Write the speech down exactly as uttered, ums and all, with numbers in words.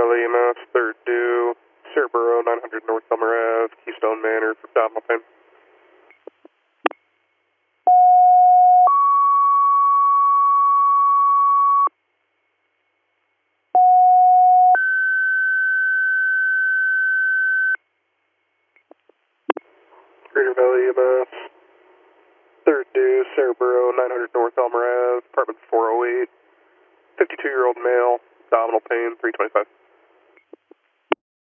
Valley E M S, third due, Cerebro, nine hundred North Summer Ave, Keystone Manor for abdominal pain. Greater Valley E M S, third due, Cerebro, nine hundred North Elmer Ave, apartment four oh eight, fifty-two-year-old male, abdominal pain, three twenty-five.